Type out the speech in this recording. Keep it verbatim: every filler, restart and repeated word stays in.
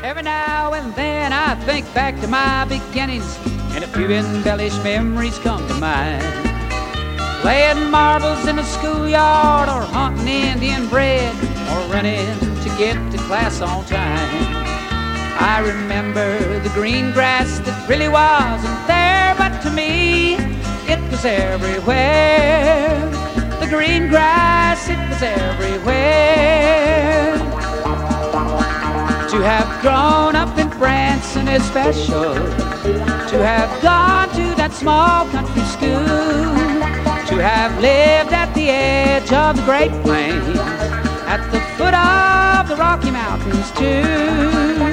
Every now and then I think back to my beginnings, and a few embellished memories come to mind. Playing marbles in the schoolyard, or hunting Indian bread, or running to get to class on time. I remember the green grass that really wasn't there, but to me it was everywhere. The green grass, it was everywhere. To have grown up in Branson is special. To have gone to that small country school. To have lived at the edge of the Great Plains, at the foot of the Rocky Mountains too.